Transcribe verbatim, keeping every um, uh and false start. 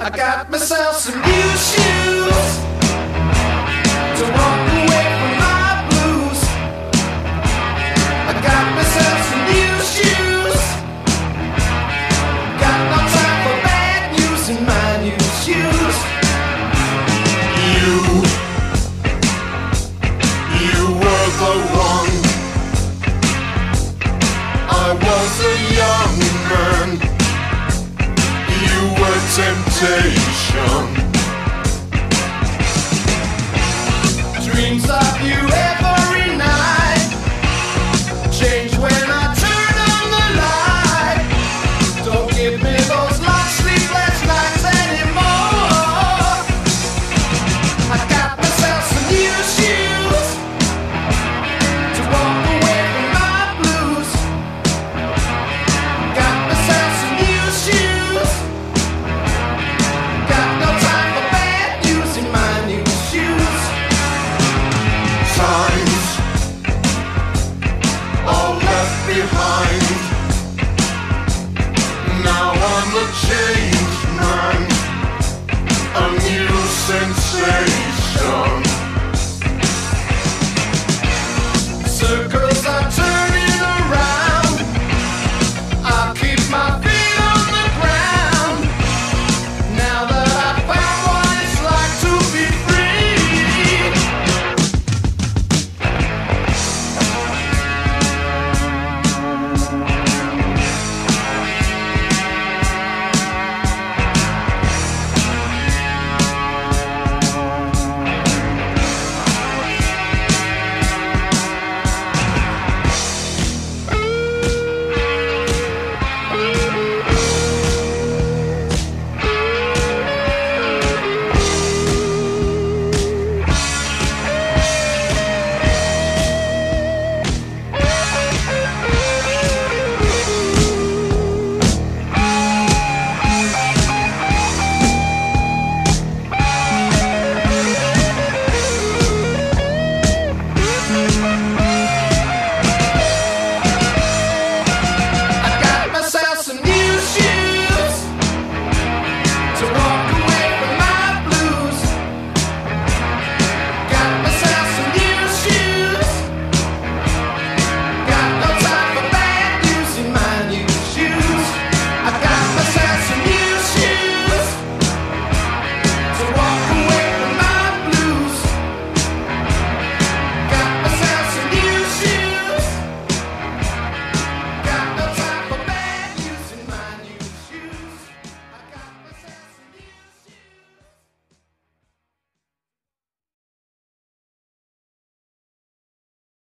I got myself some new shoes to walk away from my blues. I got myself some new shoes. Got no time for bad news in my new shoes. You, you were the one. I was a young man. You were temptation. Dreams of you ever